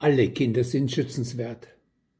Alle Kinder sind schützenswert.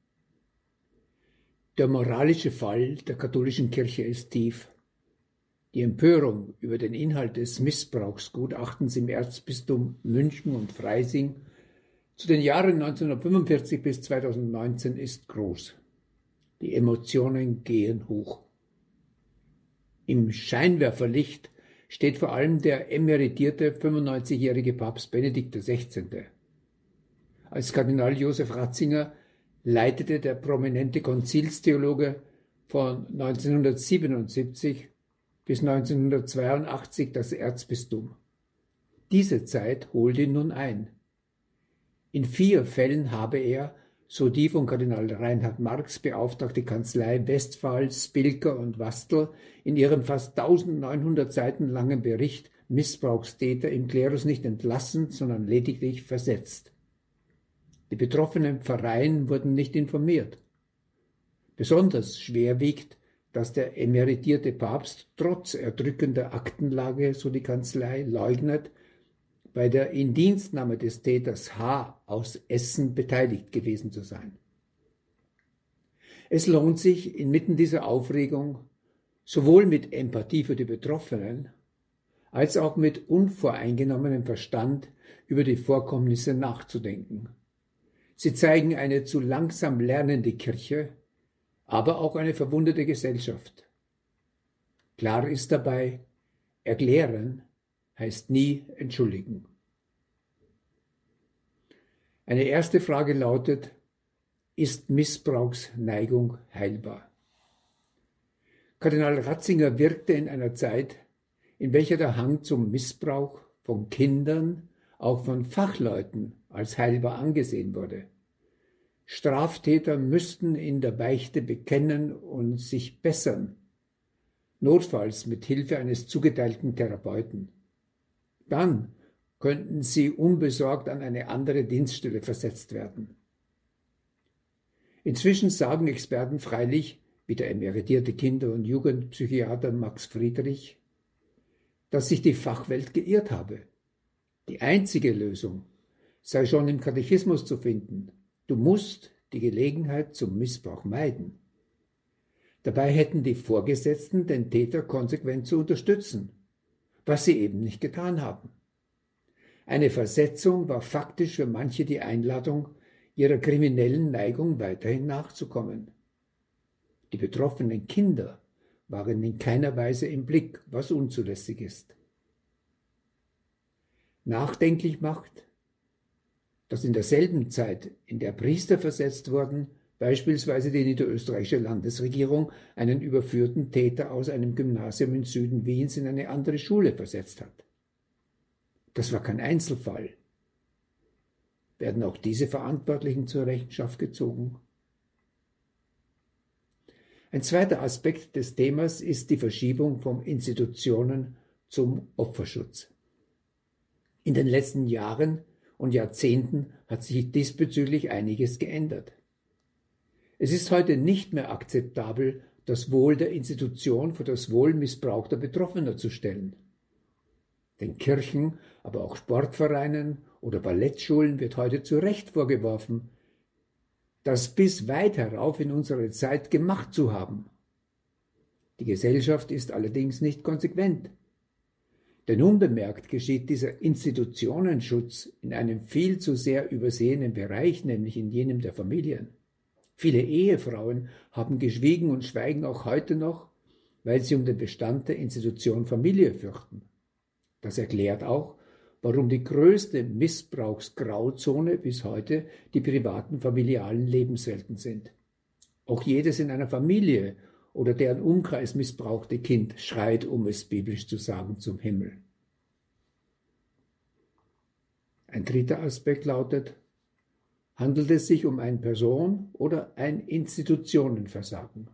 Der moralische Fall der katholischen Kirche ist tief. Die Empörung über den Inhalt des Missbrauchsgutachtens im Erzbistum München und Freising zu den Jahren 1945 bis 2019 ist groß. Die Emotionen gehen hoch. Im Scheinwerferlicht steht vor allem der emeritierte 95-jährige Papst Benedikt XVI. Als Kardinal Josef Ratzinger leitete der prominente Konzilstheologe von 1977 bis 1982 das Erzbistum. Diese Zeit holt ihn nun ein. In 4 Fällen habe er, so die von Kardinal Reinhard Marx beauftragte Kanzlei Westphal, Spilker und Wastl, in ihrem fast 1900 Seiten langen Bericht Missbrauchstäter im Klerus nicht entlassen, sondern lediglich versetzt. Die betroffenen Pfarreien wurden nicht informiert. Besonders schwer wiegt, dass der emeritierte Papst trotz erdrückender Aktenlage, so die Kanzlei, leugnet, bei der Indienstnahme des Täters H. aus Essen beteiligt gewesen zu sein. Es lohnt sich, inmitten dieser Aufregung sowohl mit Empathie für die Betroffenen als auch mit unvoreingenommenem Verstand über die Vorkommnisse nachzudenken. Sie zeigen eine zu langsam lernende Kirche, aber auch eine verwundete Gesellschaft. Klar ist dabei, erklären heißt nie entschuldigen. Eine erste Frage lautet: Ist Missbrauchsneigung heilbar? Kardinal Ratzinger wirkte in einer Zeit, in welcher der Hang zum Missbrauch von Kindern, auch von Fachleuten, als heilbar angesehen wurde. Straftäter müssten in der Beichte bekennen und sich bessern, notfalls mit Hilfe eines zugeteilten Therapeuten. Dann könnten sie unbesorgt an eine andere Dienststelle versetzt werden. Inzwischen sagen Experten freilich, wie der emeritierte Kinder- und Jugendpsychiater Max Friedrich, dass sich die Fachwelt geirrt habe. Die einzige Lösung sei schon im Katechismus zu finden: Du musst die Gelegenheit zum Missbrauch meiden. Dabei hätten die Vorgesetzten den Täter konsequent zu unterstützen, was sie eben nicht getan haben. Eine Versetzung war faktisch für manche die Einladung, ihrer kriminellen Neigung weiterhin nachzukommen. Die betroffenen Kinder waren in keiner Weise im Blick, was unzulässig ist. Nachdenklich macht, dass in derselben Zeit, in der Priester versetzt wurden, beispielsweise die niederösterreichische Landesregierung einen überführten Täter aus einem Gymnasium im Süden Wiens in eine andere Schule versetzt hat. Das war kein Einzelfall. Werden auch diese Verantwortlichen zur Rechenschaft gezogen? Ein zweiter Aspekt des Themas ist die Verschiebung von Institutionen zum Opferschutz. In den letzten Jahren und Jahrzehnten hat sich diesbezüglich einiges geändert. Es ist heute nicht mehr akzeptabel, das Wohl der Institution vor das Wohl missbrauchter Betroffener zu stellen. Den Kirchen, aber auch Sportvereinen oder Ballettschulen wird heute zu Recht vorgeworfen, das bis weit herauf in unsere Zeit gemacht zu haben. Die Gesellschaft ist allerdings nicht konsequent. Denn unbemerkt geschieht dieser Institutionenschutz in einem viel zu sehr übersehenen Bereich, nämlich in jenem der Familien. Viele Ehefrauen haben geschwiegen und schweigen auch heute noch, weil sie um den Bestand der Institution Familie fürchten. Das erklärt auch, warum die größte Missbrauchsgrauzone bis heute die privaten familialen Lebenswelten sind. Auch jedes in einer Familie oder deren Umkreis missbrauchte Kind schreit, um es biblisch zu sagen, zum Himmel. Ein dritter Aspekt lautet: Handelt es sich um ein Person- oder ein Institutionenversagen?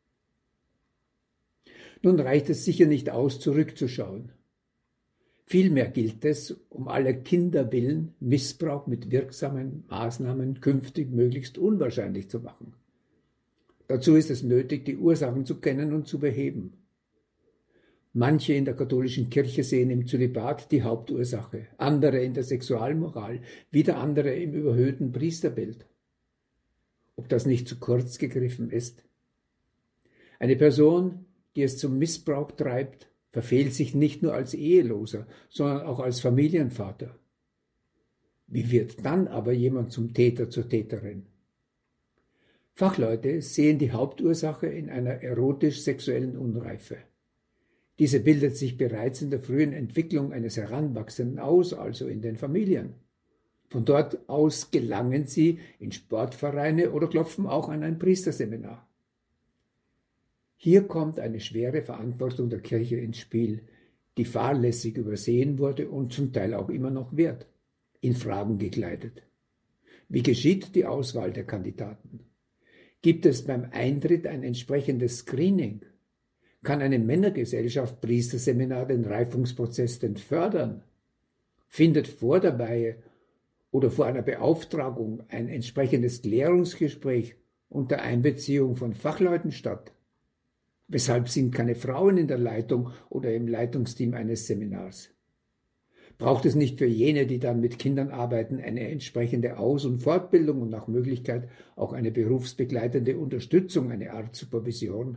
Nun reicht es sicher nicht aus, zurückzuschauen. Vielmehr gilt es, um aller Kinder willen, Missbrauch mit wirksamen Maßnahmen künftig möglichst unwahrscheinlich zu machen. Dazu ist es nötig, die Ursachen zu kennen und zu beheben. Manche in der katholischen Kirche sehen im Zölibat die Hauptursache, andere in der Sexualmoral, wieder andere im überhöhten Priesterbild. Ob das nicht zu kurz gegriffen ist? Eine Person, die es zum Missbrauch treibt, verfehlt sich nicht nur als Eheloser, sondern auch als Familienvater. Wie wird dann aber jemand zum Täter, zur Täterin? Fachleute sehen die Hauptursache in einer erotisch-sexuellen Unreife. Diese bildet sich bereits in der frühen Entwicklung eines Heranwachsenden aus, also in den Familien. Von dort aus gelangen sie in Sportvereine oder klopfen auch an ein Priesterseminar. Hier kommt eine schwere Verantwortung der Kirche ins Spiel, die fahrlässig übersehen wurde und zum Teil auch immer noch wird, in Fragen gekleidet. Wie geschieht die Auswahl der Kandidaten? Gibt es beim Eintritt ein entsprechendes Screening? Kann eine Männergesellschaft Priesterseminar den Reifungsprozess denn fördern? Findet vor der Weihe oder vor einer Beauftragung ein entsprechendes Klärungsgespräch unter Einbeziehung von Fachleuten statt? Weshalb sind keine Frauen in der Leitung oder im Leitungsteam eines Seminars? Braucht es nicht für jene, die dann mit Kindern arbeiten, eine entsprechende Aus- und Fortbildung und nach Möglichkeit auch eine berufsbegleitende Unterstützung, eine Art Supervision?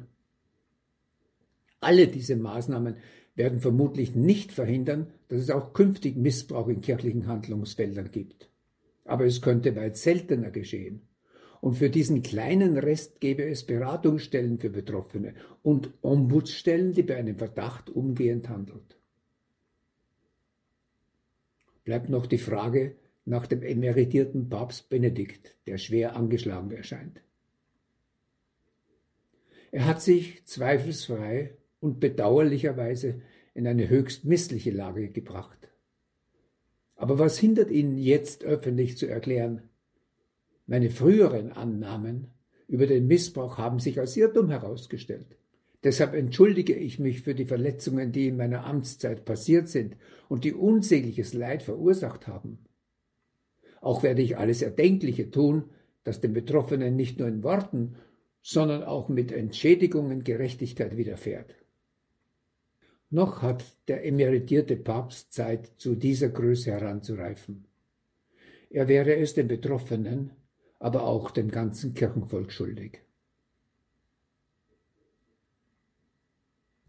Alle diese Maßnahmen werden vermutlich nicht verhindern, dass es auch künftig Missbrauch in kirchlichen Handlungsfeldern gibt. Aber es könnte weit seltener geschehen. Und für diesen kleinen Rest gäbe es Beratungsstellen für Betroffene und Ombudsstellen, die bei einem Verdacht umgehend handelt. Bleibt noch die Frage nach dem emeritierten Papst Benedikt, der schwer angeschlagen erscheint. Er hat sich zweifelsfrei und bedauerlicherweise in eine höchst missliche Lage gebracht. Aber was hindert ihn jetzt öffentlich zu erklären? Meine früheren Annahmen über den Missbrauch haben sich als Irrtum herausgestellt. Deshalb entschuldige ich mich für die Verletzungen, die in meiner Amtszeit passiert sind und die unsägliches Leid verursacht haben. Auch werde ich alles Erdenkliche tun, dass den Betroffenen nicht nur in Worten, sondern auch mit Entschädigungen Gerechtigkeit widerfährt. Noch hat der emeritierte Papst Zeit, zu dieser Größe heranzureifen. Er wäre es den Betroffenen, aber auch dem ganzen Kirchenvolk schuldig.